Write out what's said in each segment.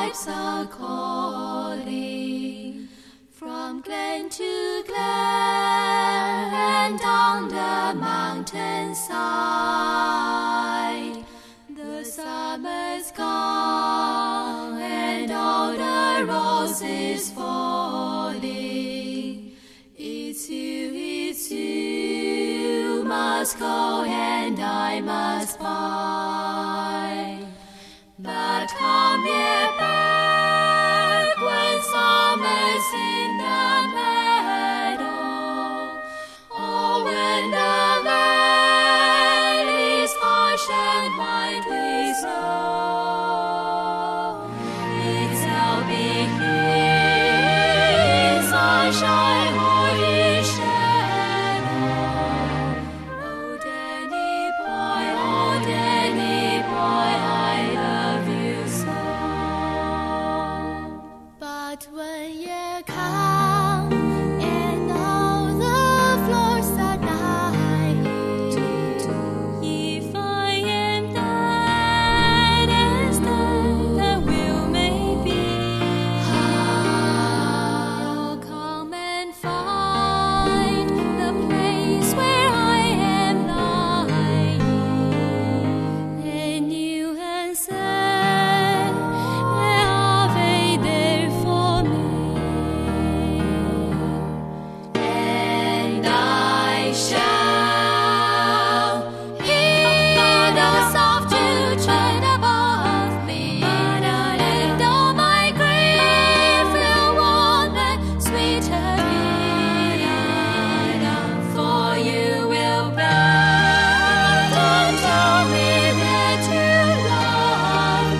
pipes are calling from glen to glen and down the mountainside. The summer's gone and all the roses falling. It's you must go and I must bide. But come ye back when summer's in the meadow, or when the valleys hush and white with snow. It shall be here in sunshine or in shadow. Oh, Danny boy, I love you so. But when you come and all the floors are dying, if I am dead as the will may be, I'll come and find the place where I am lying. And you answer, Ave there for me. And I shall hear the soft dew tread above me, and all my grief will warm and sweeter be. For you will bend and tell me that you love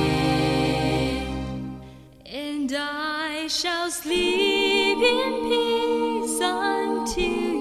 me, and I shall sleep in peace until